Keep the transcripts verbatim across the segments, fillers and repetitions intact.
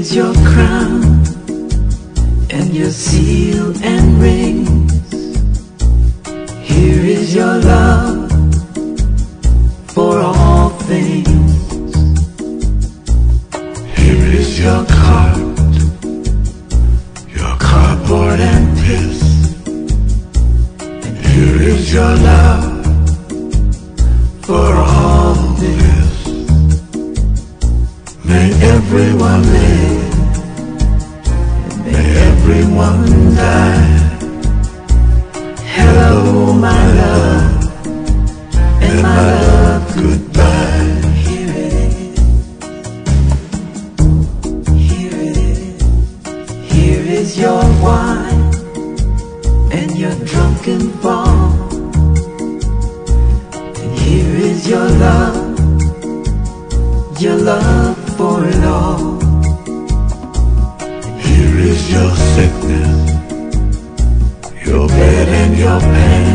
is your crown and your seal and rings. Here is your love for all things. Here is your cart, your cardboard and piss. And here is your love for all this. May everyone live, may everyone die. Hello, my love, and my love, goodbye. Here it is, here it is. Here is your wine and your drunken fall. And here is your love, your love for it all. Here is your sickness, your bed and your pain.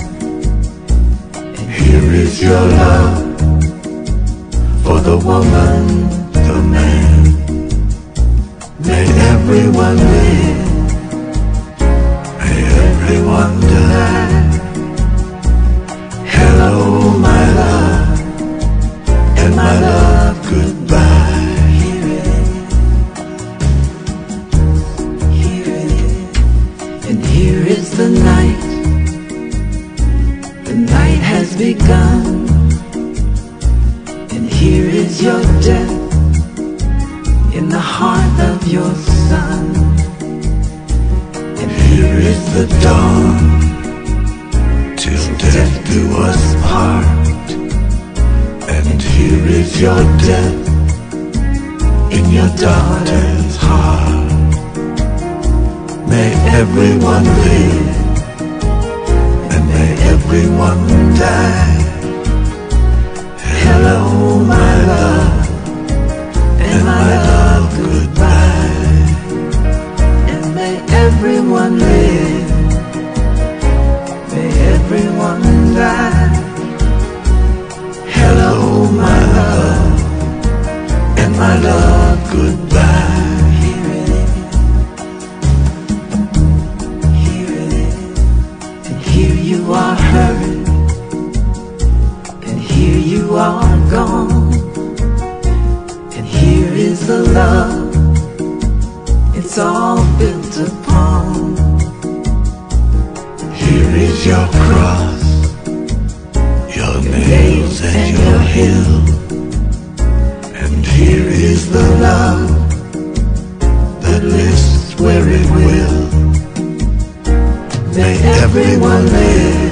Here is your love for the woman, the man. May everyone live, may everyone die. Hello, my love, and my love, goodbye. Here it is, here it is. And here is the night, the night has begun. And here is your death in the heart of your son. And here is the dawn, till death do us part. And here is your death in your daughter's heart. May everyone live, and may everyone die. Hello, my love, and my love, goodbye. And may everyone live, may everyone die. Hello, my love, and my love, goodbye. Here it is, here it is. And here you are hurried, and here you are gone. And here is the love, it's all built upon. Here is your cross, your nails and your hill. And here is the love that lives where it will. May everyone live,